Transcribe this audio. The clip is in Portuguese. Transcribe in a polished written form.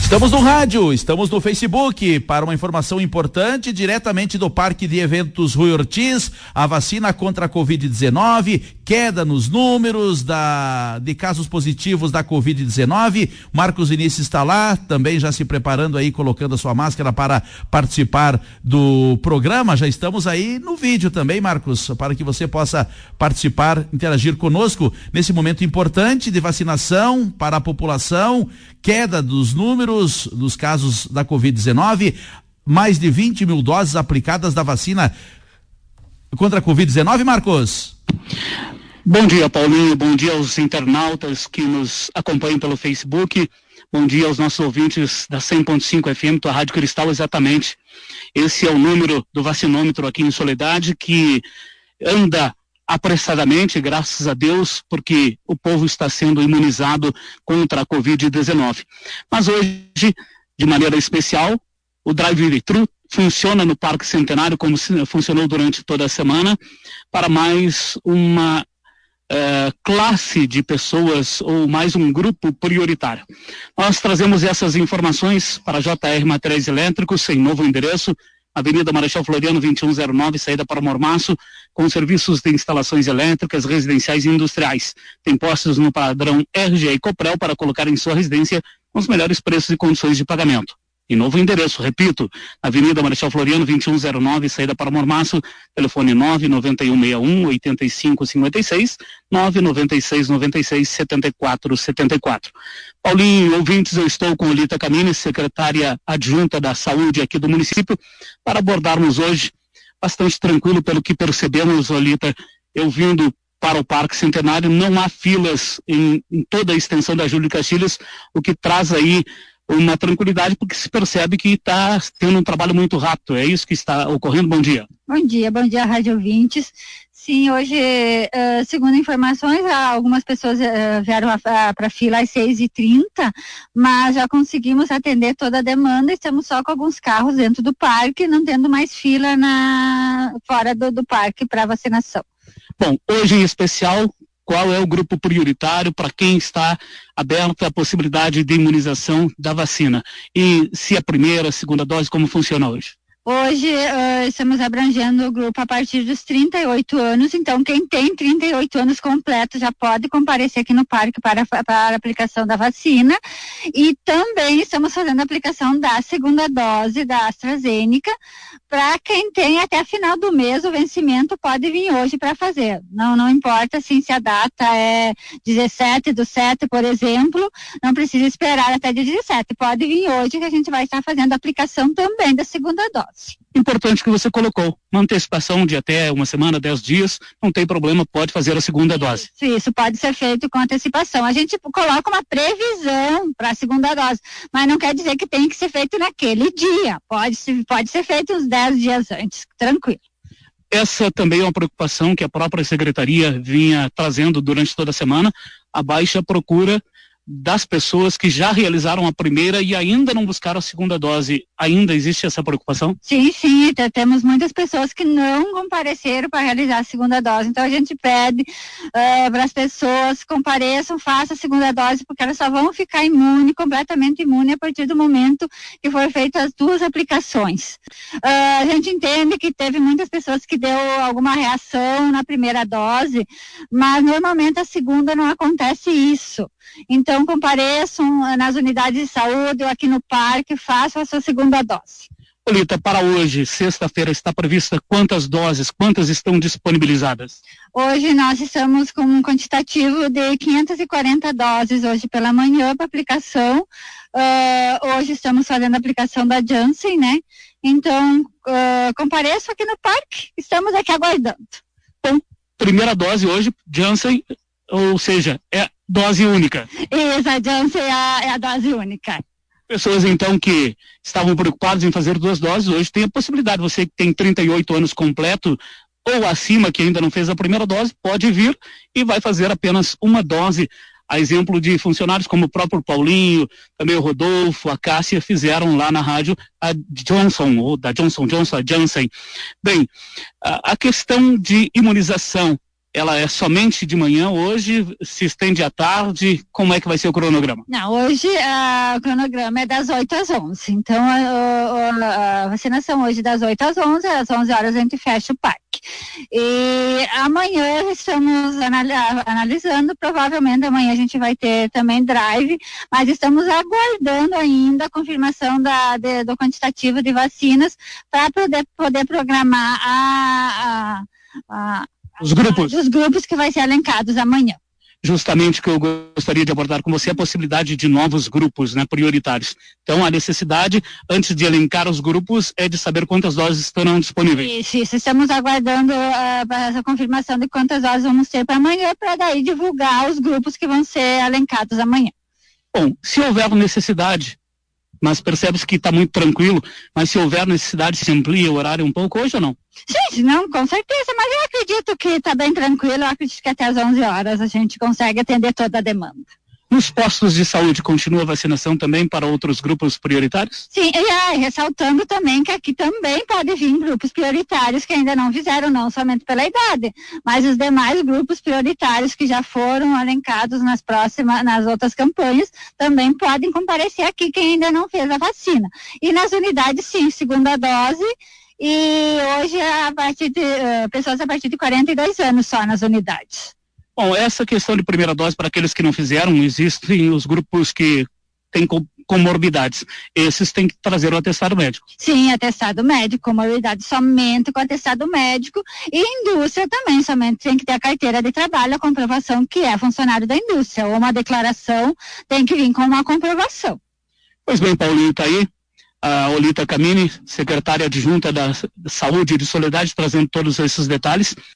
Estamos no rádio, estamos no Facebook para uma informação importante diretamente do Parque de Eventos Rui Ortiz, a vacina contra a Covid-19, queda nos números de casos positivos da Covid-19. Marcos Vinícius está lá, também já se preparando aí, colocando a sua máscara para participar do programa. Já estamos aí no vídeo também, Marcos, para que você possa participar, interagir conosco nesse momento importante de vacinação para a população, queda dos números dos casos da Covid-19, mais de 20 mil doses aplicadas da vacina contra a Covid-19, Marcos? Bom dia, Paulinho, bom dia aos internautas que nos acompanham pelo Facebook, bom dia aos nossos ouvintes da 100.5 FM, tua Rádio Cristal, exatamente. Esse é o número do vacinômetro aqui em Soledade, que anda apressadamente, graças a Deus, porque o povo está sendo imunizado contra a Covid-19. Mas hoje, de maneira especial, o drive-thru funciona no Parque Centenário, como funcionou durante toda a semana, para mais uma classe de pessoas ou mais um grupo prioritário. Nós trazemos essas informações para a JR Materiais Elétricos, em novo endereço, Avenida Marechal Floriano 2109, saída para Mormaço, com serviços de instalações elétricas, residenciais e industriais. Tem postos no padrão RGE e Coprel para colocar em sua residência com os melhores preços e condições de pagamento. Em novo endereço, repito, Avenida Marechal Floriano 2109, saída para Mormaço, telefone 99161-8556, 99696-7474. Paulinho, ouvintes, eu estou com Olita Camini, secretária adjunta da Saúde aqui do município, para abordarmos hoje, bastante tranquilo pelo que percebemos, Olita, eu vindo para o Parque Centenário, não há filas em toda a extensão da Júlio Castilhos, o que traz aí uma tranquilidade, porque se percebe que está tendo um trabalho muito rápido. É isso que está ocorrendo? Bom dia. Bom dia, rádio ouvintes. Sim, hoje, segundo informações, algumas pessoas vieram para a fila às 6h30, mas já conseguimos atender toda a demanda. Estamos só com alguns carros dentro do parque, não tendo mais fila fora do parque para vacinação. Bom, hoje em especial, qual é o grupo prioritário para quem está aberto à possibilidade de imunização da vacina? E se a primeira, a segunda dose, como funciona hoje? Hoje estamos abrangendo o grupo a partir dos 38 anos, então quem tem 38 anos completos já pode comparecer aqui no parque para a aplicação da vacina, e também estamos fazendo a aplicação da segunda dose da AstraZeneca. Para quem tem até a final do mês o vencimento, pode vir hoje para fazer. Não importa assim, se a data é 17/7, por exemplo, não precisa esperar até dia 17. Pode vir hoje que a gente vai estar fazendo a aplicação também da segunda dose. Importante que você colocou, uma antecipação de até uma semana, 10 dias, não tem problema, pode fazer a segunda dose. Isso pode ser feito com antecipação. A gente coloca uma previsão para a segunda dose, mas não quer dizer que tem que ser feito naquele dia. Pode ser feito uns 10 dias antes, tranquilo. Essa também é uma preocupação que a própria secretaria vinha trazendo durante toda a semana, a baixa procura das pessoas que já realizaram a primeira e ainda não buscaram a segunda dose. Ainda existe essa preocupação? Sim, temos muitas pessoas que não compareceram para realizar a segunda dose, então a gente pede para as pessoas compareçam, façam a segunda dose, porque elas só vão ficar completamente imune a partir do momento que for feito as 2 aplicações. A gente entende que teve muitas pessoas que deu alguma reação na primeira dose, mas normalmente a segunda não acontece isso. Então compareçam nas unidades de saúde ou aqui no parque, façam a sua segunda dose. Olita, para hoje, sexta-feira, está prevista quantas doses, quantas estão disponibilizadas? Hoje nós estamos com um quantitativo de 540 doses hoje pela manhã para aplicação. Hoje estamos fazendo a aplicação da Janssen, né? Então, compareçam aqui no parque, estamos aqui aguardando. Bom, primeira dose hoje, Janssen, ou seja, é dose única. Isso, a Janssen é a dose única. Pessoas, então, que estavam preocupadas em fazer 2 doses, hoje tem a possibilidade. Você que tem 38 anos completo ou acima, que ainda não fez a primeira dose, pode vir e vai fazer apenas uma dose. A exemplo de funcionários como o próprio Paulinho, também o Rodolfo, a Cássia, fizeram lá na rádio a Johnson, ou da Johnson, a Janssen. Bem, a questão de imunização ela é somente de manhã hoje, se estende à tarde, como é que vai ser o cronograma? Não, hoje o cronograma é das 8 às 11, então a vacinação hoje das 8 às 11, às 11 horas a gente fecha o parque. E amanhã estamos analisando, provavelmente amanhã a gente vai ter também drive, mas estamos aguardando ainda a confirmação do quantitativo de vacinas para poder programar os grupos. Dos grupos que vai ser elencados amanhã. Justamente que eu gostaria de abordar com você a possibilidade de novos grupos, né, prioritários. Então, a necessidade, antes de elencar os grupos, é de saber quantas doses estarão disponíveis. Isso. Estamos aguardando essa confirmação de quantas doses vamos ter para amanhã, para daí divulgar os grupos que vão ser elencados amanhã. Bom, se houver necessidade, mas percebe-se que está muito tranquilo, mas se houver necessidade, se amplia o horário um pouco hoje ou não? Sim, não, com certeza, mas eu acredito que está bem tranquilo, eu acredito que até às 11 horas a gente consegue atender toda a demanda. Nos postos de saúde continua a vacinação também para outros grupos prioritários? Sim, e ressaltando também que aqui também pode vir grupos prioritários que ainda não fizeram, não somente pela idade, mas os demais grupos prioritários que já foram elencados nas outras campanhas, também podem comparecer aqui quem ainda não fez a vacina. E nas unidades, sim, segunda dose, e hoje pessoas a partir de 42 anos só nas unidades. Bom, essa questão de primeira dose, para aqueles que não fizeram, existem os grupos que têm comorbidades. Esses têm que trazer o atestado médico. Sim, atestado médico, comorbidade somente com atestado médico, e indústria também, somente tem que ter a carteira de trabalho, a comprovação que é funcionário da indústria, ou uma declaração tem que vir com uma comprovação. Pois bem, Paulinho, está aí a Olita Camini, secretária adjunta da Saúde e de Solidariedade, trazendo todos esses detalhes.